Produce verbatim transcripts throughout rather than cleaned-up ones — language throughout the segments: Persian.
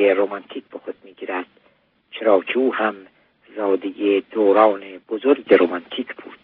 رمانتیک به خود میگیرد، چرا که او هم زاده دوران بزرگ رمانتیک بود.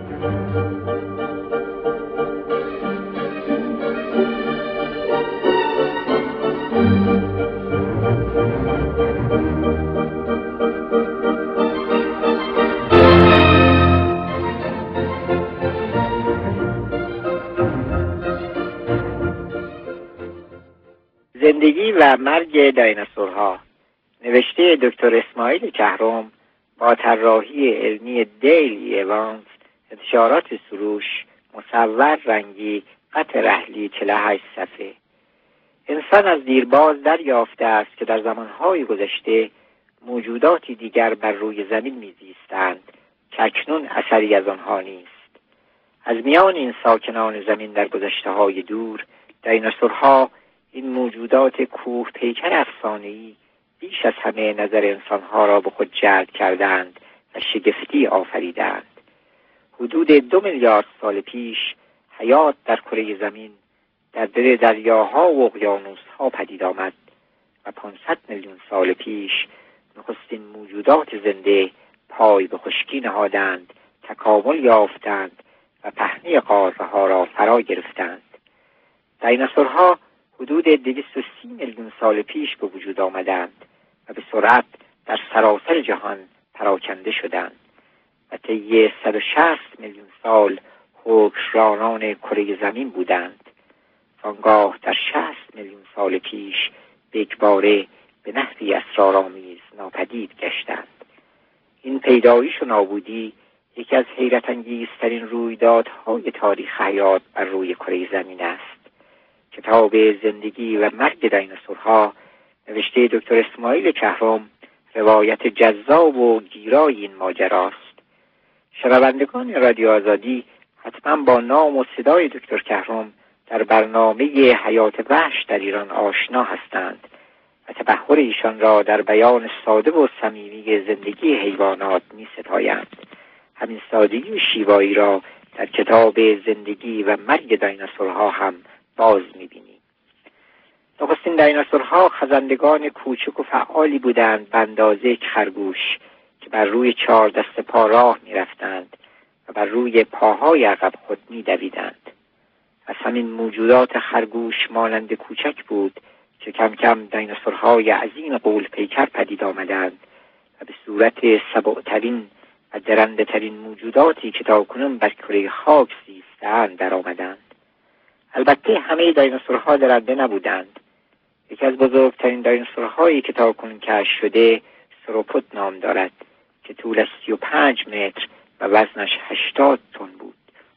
زندگی و مرگ دایناسورها، نوشته دکتر اسماعیل کهرم با طراحی علمی دیلی ایوانز، انتشارات سروش، مصور رنگی، خط رحلی، چهل و هشت صفحه. انسان از دیرباز دریافته است که در زمانهای گذشته موجوداتی دیگر بر روی زمین میزیستند که اکنون اثری از آنها نیست. از میان این ساکنان زمین در گذشته‌های دور، دایناسورها، این موجودات کوه پیکر افسانه‌ای، بیش از همه نظر انسانها را به خود جلب کردند و شگفتی آفریدند. حدود دو میلیارد سال پیش حیات در کره زمین در دل دریاها و اقیانوس‌ها پدید آمد و پانصد میلیون سال پیش نخستین موجودات زنده پای به خشکی نهادند، تکامل یافتند و پهنه قاره‌ها را فرا گرفتند. دایناسورها حدود دویست و سی میلیون سال پیش به وجود آمدند و به سرعت در سراسر جهان پراکنده شدند و طی صد و شصت میلیون سال حکمرانان کره زمین بودند. آنگاه در شصت میلیون سال پیش به یکباره به نحوی اسرارآمیز ناپدید گشتند. این پیدایش و نابودی یکی از حیرت انگیزترین رویدادهای تاریخ حیات بر روی کره زمین است. کتاب زندگی و مرگ دایناسورها، نوشته دکتر اسماعیل کهرم، روایت جذاب و گیرای این ماجراست. شنوندگان رادیو آزادی حتما با نام و صدای دکتر کهرم در برنامه حیات وحش در ایران آشنا هستند و تبحر ایشان را در بیان ساده و صمیمی زندگی حیوانات می ستایند. همین سادگی و شیوایی را در کتاب زندگی و مرگ دایناسورها هم باز می‌بینیم. نخستین دایناسورها خزندگان کوچک و فعالی بودند به اندازه یک خرگوش که بر روی چهار دست پا راه می‌رفتند و بر روی پاهای عقب خود می‌دویدند. از همین موجودات خرگوش مانند کوچک بود که کم کم دایناسورهای عظیم غول پیکر پدید آمدند و به صورت سبک‌ترین و درنده‌ترین موجوداتی که تاکنون بر کره خاک زیسته‌اند در آمدند. البته همه دایناسورها درنده نبودند. یکی از بزرگترین دایناسورهایی که تاکنون کشف شده سروپود نام دارد که طولش سی و پنج متر و وزنش هشتاد تن بود.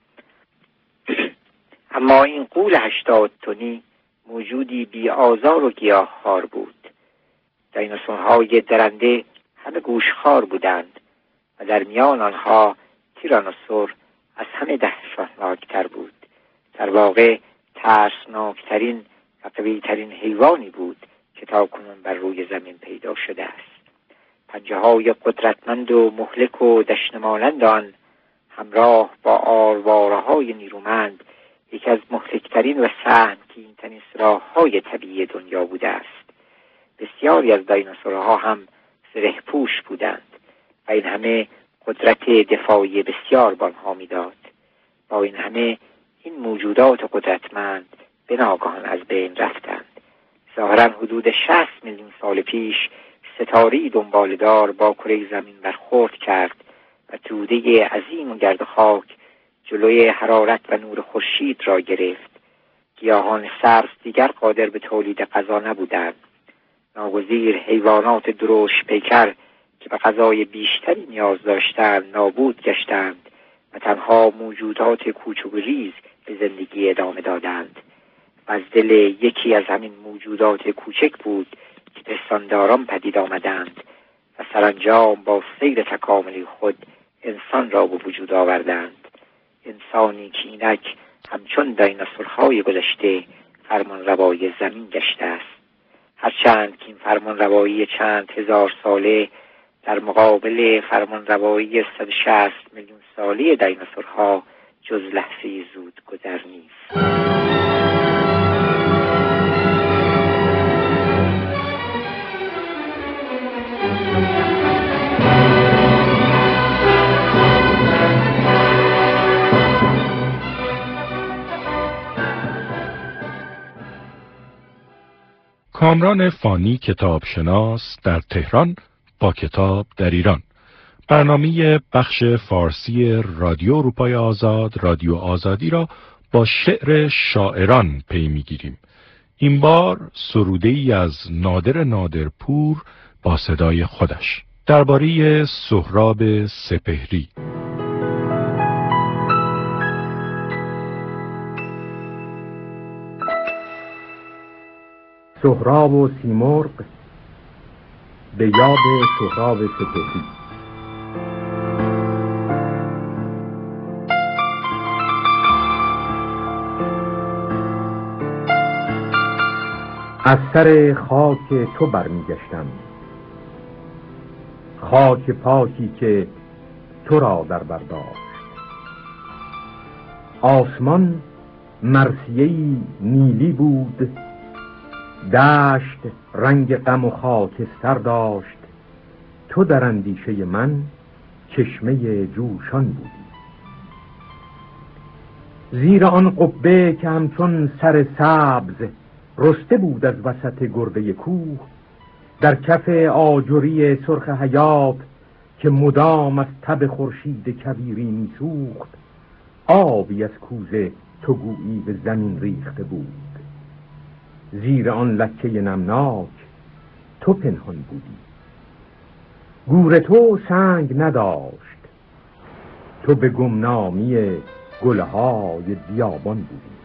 اما این غول هشتاد تنی موجودی بی آزار و گیاهخوار بود. دایناسورهای درنده همه گوشخوار بودند و در میان آنها تیرانوسور از همه دهشتناکتر بود. در واقع ترسناکترین و قوی‌ترین حیوانی بود که تاکنون بر روی زمین پیدا شده است. پنجه‌های قدرتمند و مهلک و دشنه‌مانند آن همراه با آرواره‌های نیرومند یکی از مهلکترین و سهمگین‌ترین سلاح‌های طبیعی دنیا بوده است. بسیاری از دایناسورها هم زره‌پوش بودند و این همه قدرت دفاعی بسیار به آنها می‌داد. با این همه این موجودات قدرتمند به ناگهان از بین رفتند. ظاهراً حدود شصت میلیون سال پیش ستاره‌ای دنباله‌دار با کره زمین برخورد کرد و توده عظیم و گرد خاک جلوی حرارت و نور خورشید را گرفت. گیاهان سبز دیگر قادر به تولید غذا نبودند. ناگزیر حیوانات دروش پیکر که به غذای بیشتری نیاز داشتند نابود گشتند و تنها موجودات کوچک و ریز به زندگی ادامه دادند. و از دل یکی از همین موجودات کوچک بود که پستانداران پدید آمدند و سرانجام با سیر تکاملی خود انسان را به وجود آوردند. انسانی که اینک همچون دایناسورهای گذشته فرمانروای زمین گشته است. هرچند که این فرمانروایی چند هزار ساله در مقابل فرمانروایی صد و شصت میلیون ساله دایناسورها جز لحظه زود گذر نیست. کامران فانی کتابشناس در تهران با کتاب در ایران. برنامه بخش فارسی رادیو اروپای آزاد، رادیو آزادی را با شعر شاعران پی میگیریم. این بار سروده ای از نادر نادرپور با صدای خودش درباره سهراب سپهری. سهراب و سیمرغ به یاد سهراب سپهری. از سر خاک تو برمیگشتم، خاک پاکی که تو را در برداشت. آسمان مرثیه‌ای نیلی بود، دشت رنگ غم و خاکستر داشت. تو در اندیشه من چشمه جوشان بودی. زیر آن قبه که همچون سر سبز رسته بود از وسط گرده کوه، در کف آجری سرخ حیات که مدام از تب خورشید کبیری میسوخت، آبی از کوزه تو گویی به زمین ریخته بود. زیر آن لکه نمناک تو پنهان بودی. گور تو سنگ نداشت، تو به گمنامی گلهای بیابان بودی.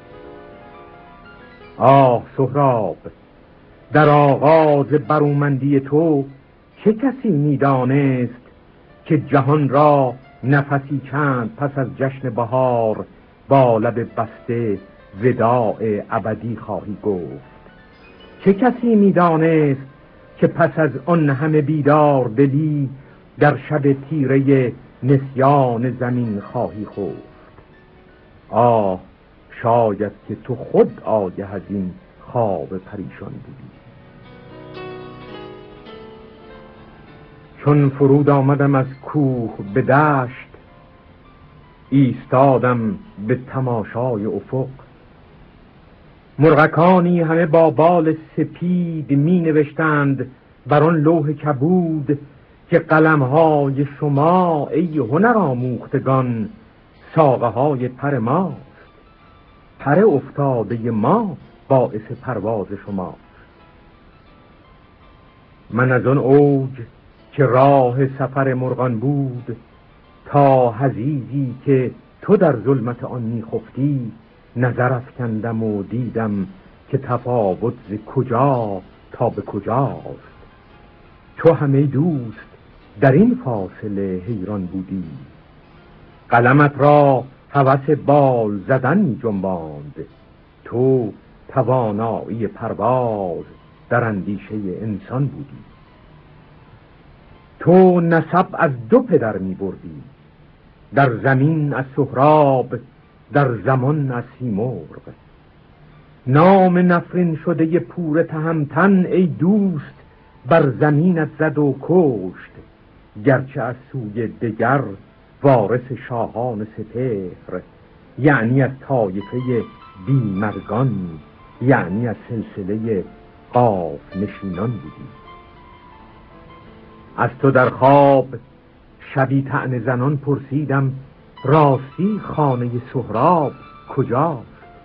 آه سهراب، در آغاز برومندی تو چه کسی می‌دانست که جهان را نفسی چند پس از جشن بهار با لب بسته وداع ابدی خواهی گفت؟ چه کسی می‌دانست که پس از آن همه بیدار دلی در شب تیره نسیان زمین خواهی خفت؟ آه شاید که تو خود آگه از این خواب پریشان بودی. چون فرود آمدم از کوه به دشت، ایستادم به تماشای افق. مرغکانی همه با بال سپید می نوشتند بر آن لوح کبود که قلم‌های شما ای هنر آموختگان ساقه های پر ماست. پر افتاده ما باعث پرواز شما. من از آن اوج که راه سفر مرغان بود تا حضیضی که تو در ظلمت آن میخفتی نظر افکندم و دیدم که تفاوت ز کجا تا به کجاست. تو همه دوست در این فاصله حیران بودی. قلمت را هوس بال زدن می جنباند، تو توانایی پرواز در اندیشه انسان بودی. تو نسب از دو پدر می بردی، در زمین از سهراب، در زمان از سیمرغ. نام نفرین شده پور تهمتن ای دوست بر زمینت زد و کشت، گرچه از سوی دگر وارث شاهان سپهر، یعنی از طایفه بیمرگان، یعنی از سلسله قاف نشینان بودی. از تو در خواب شبی طعنه زنان پرسیدم راستی خانه سهراب کجاست؟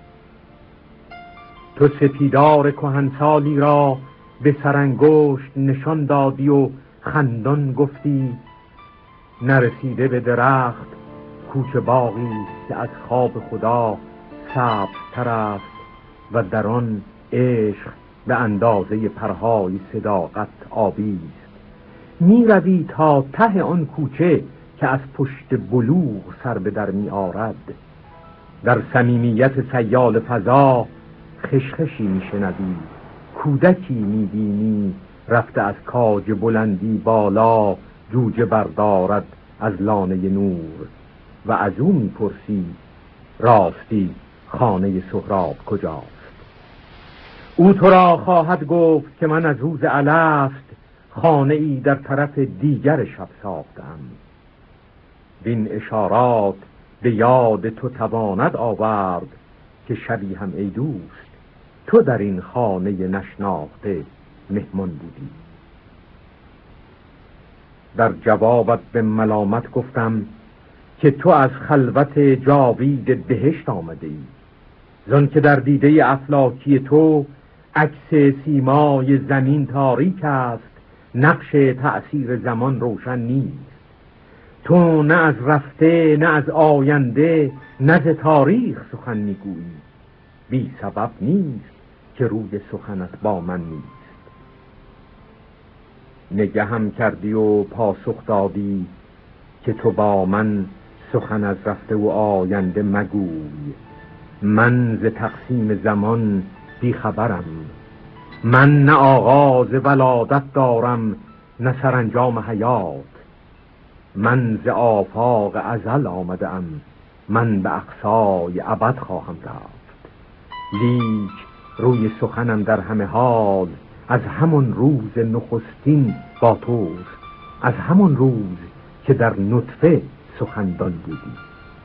تو سپیدار کهنسالی را به سرانگشت نشان دادی و خندان گفتی نرسیده به درخت کوچه باغی که از خواب خدا سبزتر است و در آن عشق به اندازه پرهای صداقت آبی است. می روی تا ته آن کوچه که از پشت بلوغ سر به در می آرد. در صمیمیت سیال فضا خشخشی می شنوی، کودکی می بینی رفته از کاج بلندی بالا جوجه بردارد از لانه نور و از او می پرسی راستی خانه سهراب کجاست؟ او تو را خواهد گفت که من از روز الست خانه ای در طرف دیگر شب ساختم. این اشارات به یاد تو تواند آورد که شبی هم ای دوست تو در این خانه نشناخته مهمان بودی. در جوابت به ملامت گفتم که تو از خلوت جاوید بهشت آمده ای، زن که در دیده افلاکی تو عکس سیمای زمین تاریک است، نقش تأثیر زمان روشن نیست. تو نه از رفته نه از آینده نه ز تاریخ سخن میگویی، بی سبب نیست که روی سخنت با من نیست. نگهم کردی و پاسخ دادی که تو با من سخن از رفته و آینده مگوی. من ز تقسیم زمان بی خبرم، من نه آغاز ولادت دارم نه سرانجام حیات. من ز آفاق ازل آمدم، من به اقصای ابد خواهم رفت. لیک روی سخنم در همه حال از همون روز نخستین با توست، از همون روز که در نطفه سخندان بودی.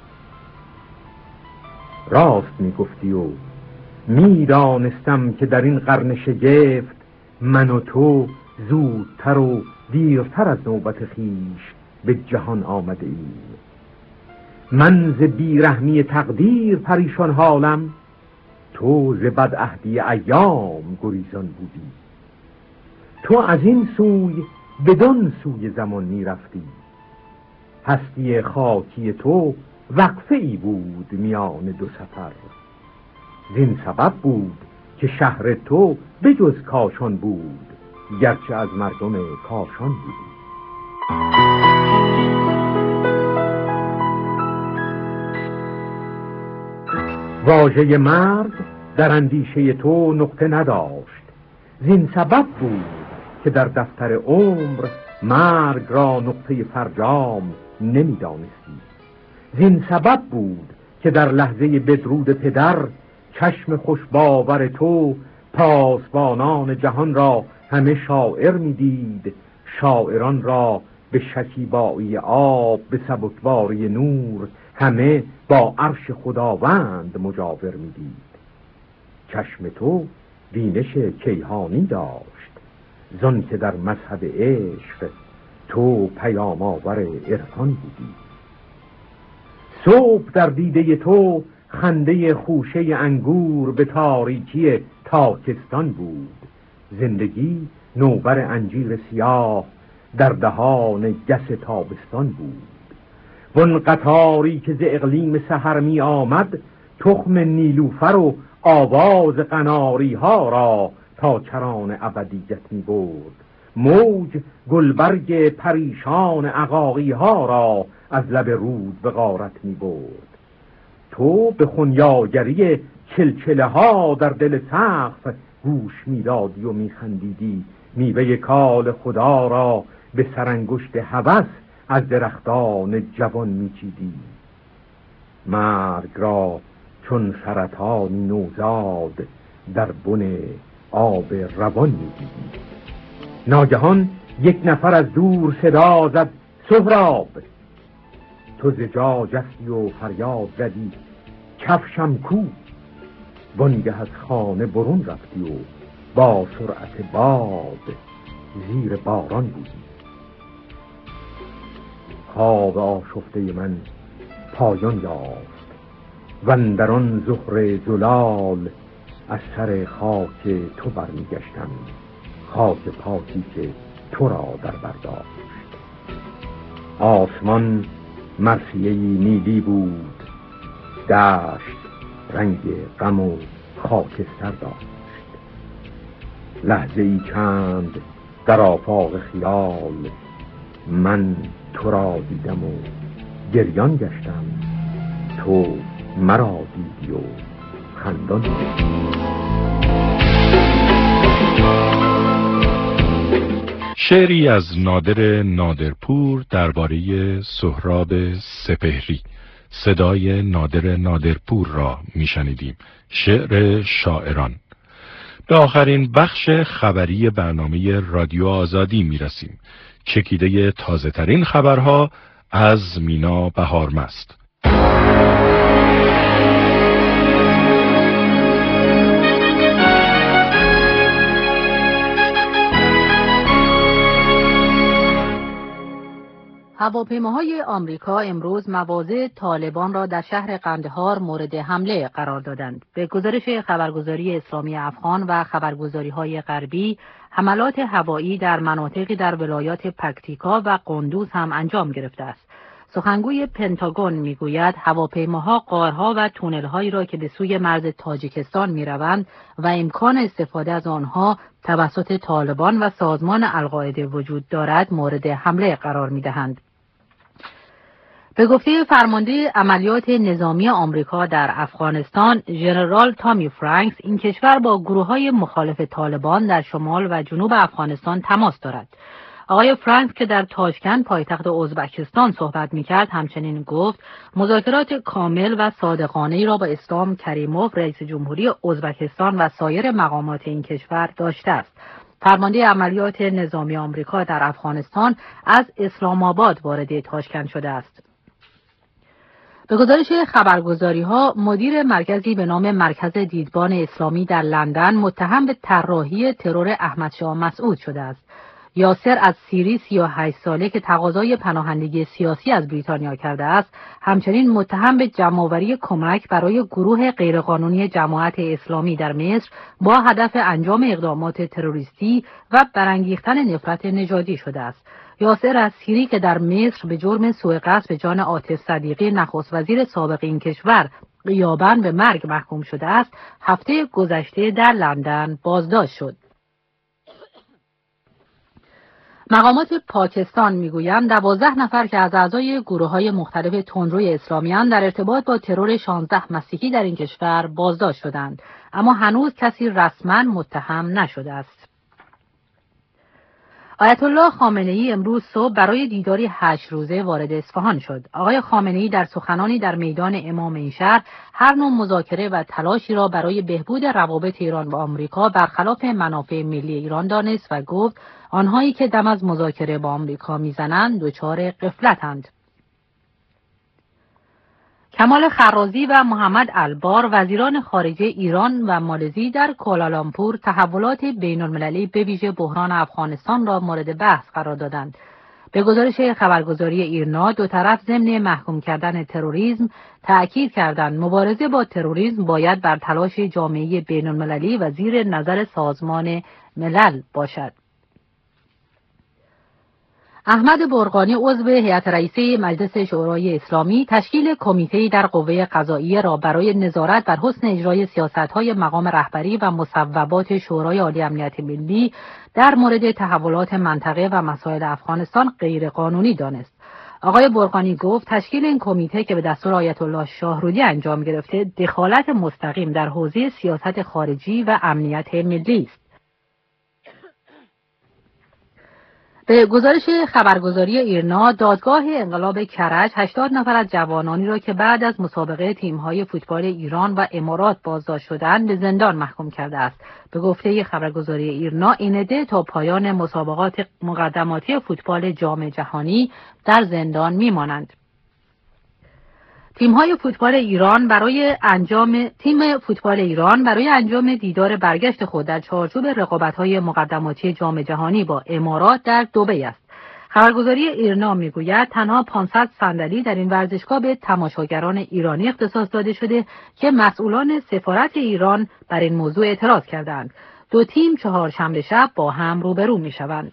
راست می گفتی و می دانستم که در این قرن شگفت من و تو زودتر و دیرتر از نوبت خیش به جهان آمده ایم. من ز بیرحمی تقدیر پریشان حالم، تو ز بدعهدی ایام گریزان بودی. تو از این سوی بدان سوی زمان می رفتی، هستی خاکی تو وقفه ای بود میان دو سفر. زین سبب بود که شهر تو بجز کاشان بود، گرچه از مردم کاشان بودی. واژه مرد در اندیشه تو نقطه نداشت، زین سبب بود که در دفتر عمر مرگ را نقطه فرجام نمی دانستی. زین سبب بود که در لحظه بدرود پدر چشم خوش باور تو پاسبانان جهان را همه شاعر می دید، شاعران را به شکیبایی آب، به سبکباری نور همه با عرش خداوند مجاور می دید. چشم تو بینش کیهانی داشت، زن که در مذهب عشق تو پیام آور عرفان بودی. صبح در دیده تو خنده خوشه انگور به تاریکی تاکستان بود، زندگی نوبر انجیر سیاه در دهان گس تابستان بود. ون قطاری که ز اقلیم سحر می آمد، تخم نیلوفر و آواز قناری ها را تا کران ابدیت می برد. موج گلبرگ پریشان عقاقی ها را از لب رود به غارت می برد. تو به خونیاگری چلچله ها در دل سقف گوش می دادی و می خندیدی، میوه کال خدا را به سرانگشت هوس از درختان جوان می چیدی. مرگ را چون سرطانی نوزاد در بن آب روان می دیدی. ناگهان یک نفر از دور صدا زد سهراب. تو ز جا جستی و فریاد زدی کفشم کو. وانگه از خانه برون رفتی و با سرعت باد زیر باران بودی. خواب آشفته من پایان یافت و اندران ظهر زلال از سر خاک تو برمیگشتم، خاک پاکی که تو را در برداشت. آسمان مرثیه‌ای نیلی بود، دشت رنگ غم و خاکستر داشت. لحظه ای چند در آفاق خیال من تو را دیدم و گریان گشتم، تو مرا دیدی و خندان گشتی. شعری از نادر نادرپور درباره سهراب سپهری. صدای نادر نادرپور را میشنیدیم. شعر شاعران. به آخرین بخش خبری برنامه رادیو آزادی میرسیم. چکیده تازه ترین خبرها از مینا بهارمست. هواپیماهای آمریکا امروز مواضع طالبان را در شهر قندهار مورد حمله قرار دادند. به گزارش خبرگزاری اسلامی افغان و خبرگزاری‌های غربی، حملات هوایی در مناطقی در ولایات پکتیکا و قندوز هم انجام گرفته است. سخنگوی پنتاگون میگوید هواپیماها غارها و تونل‌هایی را که به سوی مرز تاجیکستان می‌روند و امکان استفاده از آنها توسط طالبان و سازمان القاعده وجود دارد مورد حمله قرار می‌دهند. به گفته فرمانده عملیات نظامی آمریکا در افغانستان، ژنرال تامی فرانکس، این کشور با گروه‌های مخالف طالبان در شمال و جنوب افغانستان تماس دارد. آقای فرانکس که در تاشکند پایتخت ازبکستان صحبت می‌کرد همچنین گفت مذاکرات کامل و صادقانه‌ای را با اسلام کریموف رئیس جمهوری ازبکستان و سایر مقامات این کشور داشته است. فرمانده عملیات نظامی آمریکا در افغانستان از اسلام آباد وارد تاشکند شده است. به گزارش خبرگزاری‌ها، مدیر مرکزی به نام مرکز دیدبان اسلامی در لندن متهم به طراحی ترور احمدشاه مسعود شده است. یاسر از سیری سی و هشت ساله که تقاضای پناهندگی سیاسی از بریتانیا کرده است، همچنین متهم به جمع‌آوری کمک برای گروه غیرقانونی جماعت اسلامی در مصر با هدف انجام اقدامات تروریستی و برانگیختن نفرت نژادی شده است. یاسر از سیری که در مصر به جرم سوء قصد به جان عاطف صدیقی نخست وزیر سابق این کشور غیاباً به مرگ محکوم شده است، هفته گذشته در لندن بازداشت شد. مقامات پاکستان میگویند دوازده نفر که از اعضای گروه‌های مختلف تندروی اسلامیان در ارتباط با ترور شانزده مسیحی در این کشور بازداشت شدند، اما هنوز کسی رسما متهم نشده است. آیت الله خامنه‌ای امروز صبح برای دیداری هشت روزه وارد اصفهان شد. آقای خامنه‌ای در سخنانی در میدان امام این شهر هر نوع مذاکره و تلاشی را برای بهبود روابط ایران با آمریکا برخلاف منافع ملی ایران دانست و گفت آنهایی که دم از مذاکره با آمریکا میزنند دچار غفلتند. کمال خرازی و محمد البار وزیران خارجه ایران و مالزی در کوالالامپور تحولات بین‌المللی به ویژه بحران افغانستان را مورد بحث قرار دادند. به گزارش خبرگزاری ایرنا، دو طرف ضمن محکوم کردن تروریسم تأکید کردند مبارزه با تروریسم باید بر تلاش جامعه بین‌المللی و زیر نظر سازمان ملل باشد. احمد برقانی عضو هیئت رئیسه مجلس شورای اسلامی تشکیل کمیته‌ای در قوه قضاییه را برای نظارت بر حسن اجرای سیاست‌های مقام رهبری و مصوبات شورای عالی امنیت ملی در مورد تحولات منطقه و مسائل افغانستان غیرقانونی دانست. آقای برقانی گفت تشکیل این کمیته که به دستور آیت الله شاهرودی انجام گرفته دخالت مستقیم در حوزه سیاست خارجی و امنیت ملی است. به گزارش خبرگزاری ایرنا، دادگاه انقلاب کرج هشتاد نفر از جوانانی را که بعد از مسابقه تیم‌های فوتبال ایران و امارات بازداشت شدند به زندان محکوم کرده است. به گفته خبرگزاری ایرنا، این عده تا پایان مسابقات مقدماتی فوتبال جام جهانی در زندان می‌مانند. تیم‌های فوتبال ایران برای انجام تیم فوتبال ایران برای انجام دیدار برگشت خود در چارچوب رقابت‌های مقدماتی جام جهانی با امارات در دبی است. خبرگزاری ایرنا میگوید تنها پانصد صندلی در این ورزشگاه به تماشاگران ایرانی اختصاص داده شده که مسئولان سفارت ایران بر این موضوع اعتراض کردند. دو تیم چهارشنبه شب با هم روبرو می‌شوند.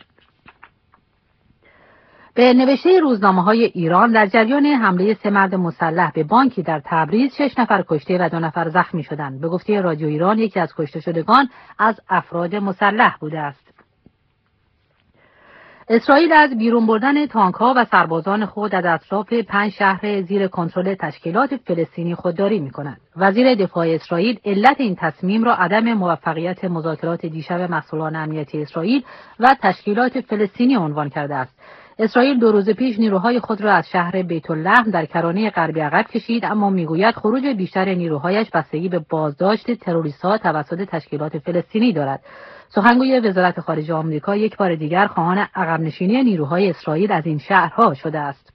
به نوشته روزنامه‌های ایران، در جریان حمله سه مرد مسلح به بانکی در تبریز شش نفر کشته و دو نفر زخمی شدند. به گفته رادیو ایران، یکی از کشته شدگان از افراد مسلح بوده است. اسرائیل از بیرون بردن تانک‌ها و سربازان خود از اطراف پنج شهر زیر کنترل تشکیلات فلسطینی خودداری می‌کند. وزیر دفاع اسرائیل علت این تصمیم را عدم موفقیت مذاکرات دیشب مسئولان امنیتی اسرائیل و تشکیلات فلسطینی عنوان کرده است. اسرائیل دو روز پیش نیروهای خود را از شهر بیت اللحم در کرانه غربی عقب کشید، اما میگوید خروج بیشتر نیروهایش بستگی به بازداشت تروریست‌ها توسط تشکیلات فلسطینی دارد. سخنگوی وزارت خارجه آمریکا یک بار دیگر خواهان عقب نشینی نیروهای اسرائیل از این شهرها شده است.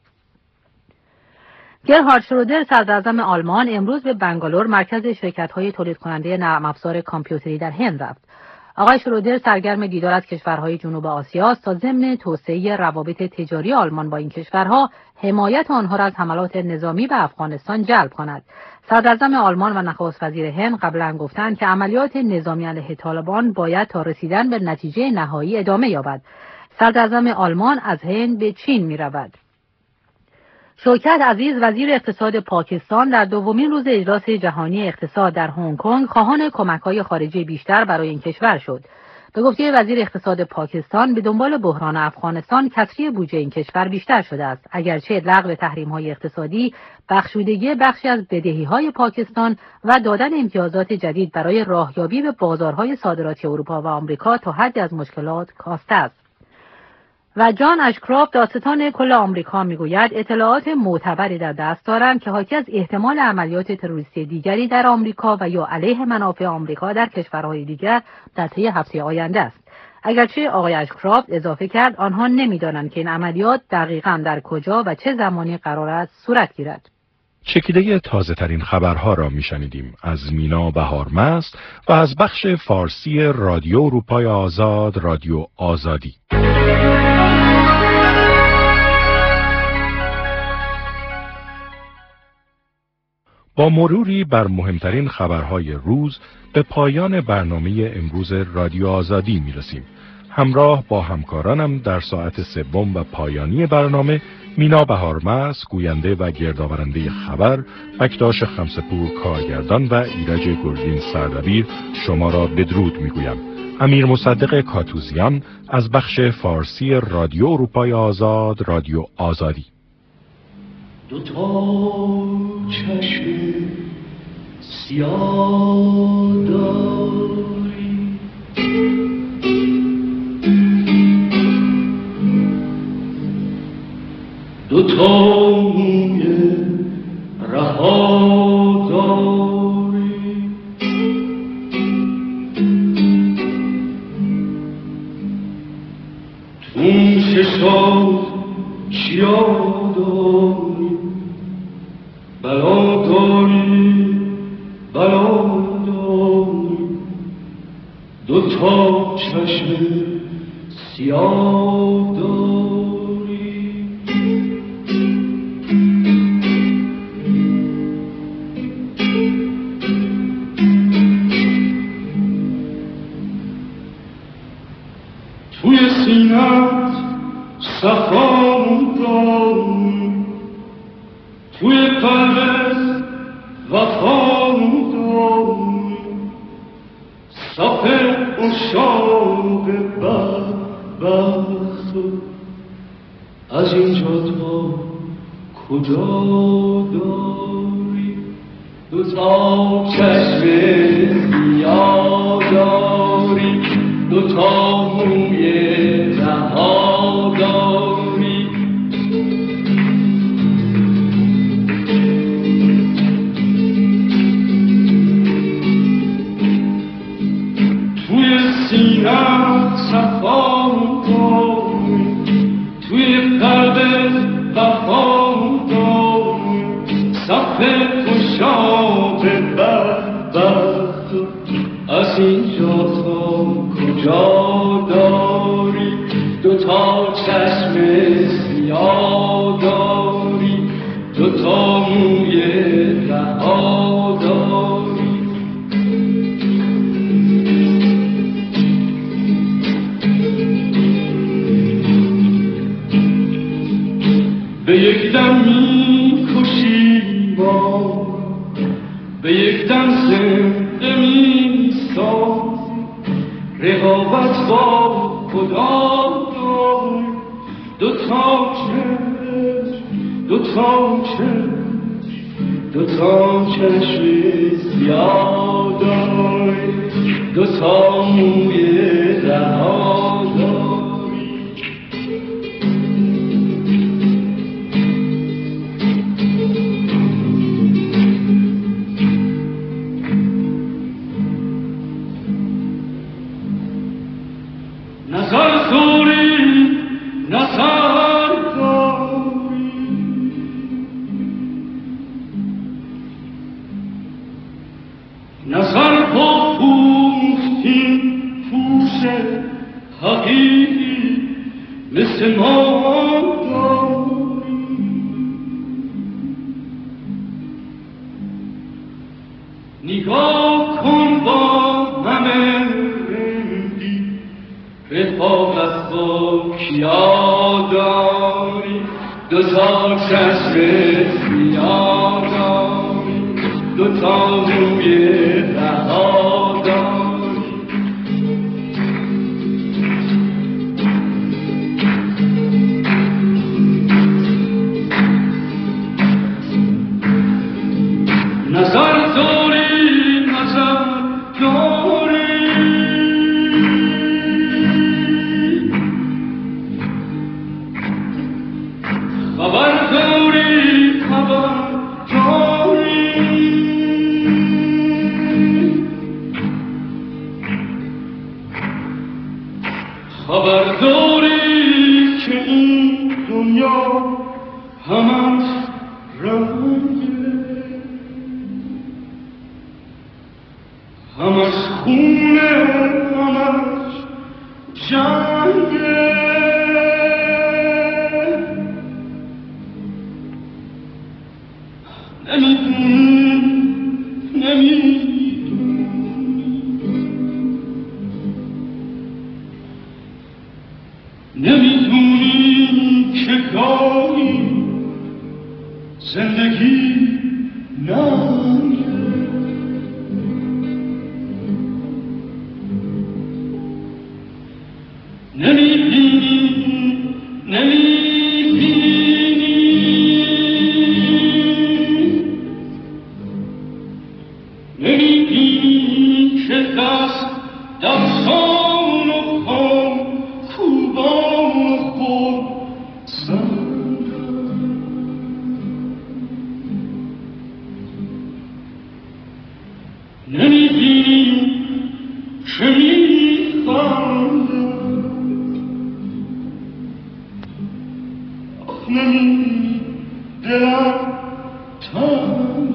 گرهارد شرودر، صدراعظم آلمان، امروز به بنگالور، مرکز شرکت‌های تولید کننده نرم افزار کامپیوتری در هند رفت. آقای شرودر سرگرم دیدار از کشورهای جنوب آسیا است تا ضمن توسعه روابط تجاری آلمان با این کشورها حمایت آنها را از حملات نظامی به افغانستان جلب کند. صدراعظم آلمان و نخست وزیر هند قبلا گفتند که عملیات نظامی علیه طالبان باید تا رسیدن به نتیجه نهایی ادامه یابد. صدراعظم آلمان از هند به چین می رود. شوکت عزیز وزیر اقتصاد پاکستان در دومین روز اجلاس جهانی اقتصاد در هنگ کنگ خواهان کمک‌های خارجی بیشتر برای این کشور شد. به گفته وزیر اقتصاد پاکستان به دنبال بحران افغانستان کسری بودجه این کشور بیشتر شده است، اگرچه لغو تحریم‌های اقتصادی، بخشودگی بخشی از بدهی‌های پاکستان و دادن امتیازات جدید برای راهیابی به بازارهای صادراتی اروپا و آمریکا تا حدی از مشکلات کاسته است. و جان اشکراف دادستان کل آمریکا میگوید اطلاعات معتبری در دست دارند که حاکی از احتمال عملیات تروریستی دیگری در آمریکا و یا علیه منافع آمریکا در کشورهای دیگر در طی هفته آینده است. اگرچه آقای اشکراف اضافه کرد آنها نمیدانند که این عملیات دقیقاً در کجا و چه زمانی قرار است صورت گیرد. چکیده تازه ترین خبرها را میشنیدیم از مینا بهارمست و از بخش فارسی رادیو اروپای آزاد، رادیو آزادی. با مروری بر مهمترین خبرهای روز به پایان برنامه امروز رادیو آزادی میرسیم. همراه با همکارانم در ساعت سوم و پایانی برنامه مینا بهارمست گوینده و گردآورنده خبر، بکتاش خمسپور کارگردان و ایرج گرگین سردبیر شما را بدرود میگویم. امیر مصدق کاتوزیان از بخش فارسی رادیو اروپای آزاد، رادیو آزادی. دو تا چشم سیاه داری، دو تا موی رها داری، تو چشات چیا داری، بلا داری، بلا داری، دو تا چشم سیاه داری. توی سینت صفا داری، توی قلبت وفا داری، صف عشاق بدبخت از اینجا تا کجا داری. دو تا چشم سیاه داری، دو تا موی رها داری، توی سینه‌ت صفا داری، توی قلبت وفا داری، صف عشاق بدبخت از اینجا تا کجا داری. دو تا چشم سیاه داری، دو تا موی رها داری. به یک دم می کشی ما، به یک دم زنده می سازی، رقابت با خدا داری. دو تا چشم، دو تا چشم، دو تا چشم سیاه داری، دو تا موی رها داری. نظر داری، نظر داری، نظر با پوستین پوستین، حقیقی مثل ما داری. نگاه کن با همه رنگی رفاقت با کیا داری. دو تا چشم سیاه داری، دو تا روی رها داری. نظر داری نظر داری، خبر داری خبر داری. خبر داری که این دنیا همش رنگه، همش خونه، همش جنگه. نمیدونی نمیدونی نمیدونی که گاهی زندگی نمیه. نمیبینی نمیبینی نمیبینی که دست دستان و پام کوبان و خور سندن. نمیبینی که میخندن. نمیبینی دلم تنگ.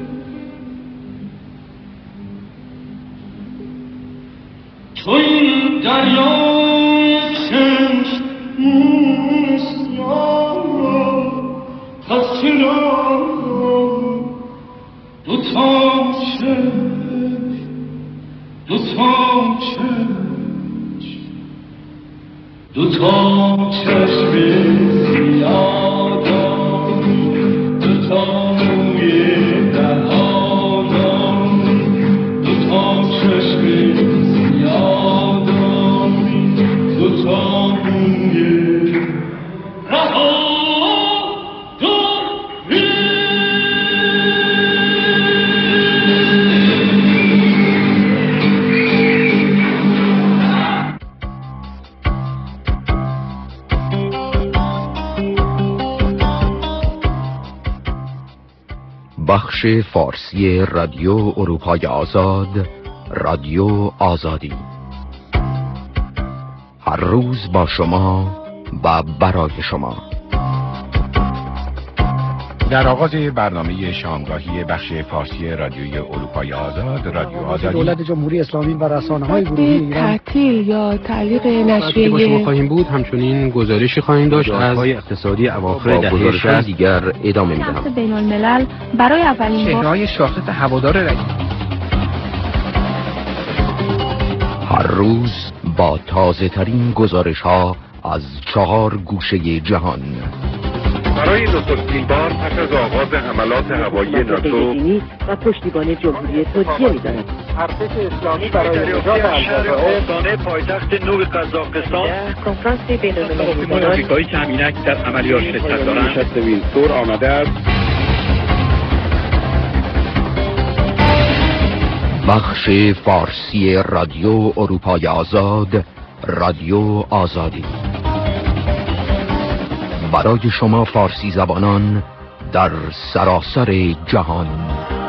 تو این دریای چشم موسیان پس چرا دو تا چشم دو تا چشم دو تا چشم سیاه داری، دو تا موی رها داری. دو تا چشم سیاه داری، دو تا موی رها داری. بخش فارسی رادیو اروپای آزاد، رادیو آزادی، هر روز با شما و برای شما. در آغاز برنامه شامگاهی بخش فارسی رادیوی اروپای آزاد، رادیو آزادی، دولت جمهوری اسلامی و رسانه‌های گروهی ایران تعطیل یا تعلیق نشریه با شما خواهیم بود. همچنین گزارشی خواهیم داشت از اقتصادی اواخر دهه شصت. دیگر ادامه می‌دهم. بین الملل برای اولین بار چهره‌های شاخص هوادار رئیس. هر روز با تازه ترین گزارش ها از چهار گوشه جهان. برای نخستین بار پس از آغاز حملات هوایی ناتو و پشتیبان جمهوری ترکیه می‌دارد. ارتش اسلامی برای نجات الجزایر پایتخت نو قزاقستان کنفرانس بین‌المللی آمریکایی که همینک در عملیات شرکت دارند نشست وینسور آمده است. بخش فارسی رادیو اروپای آزاد، رادیو آزادی، برای شما فارسی زبانان در سراسر جهان.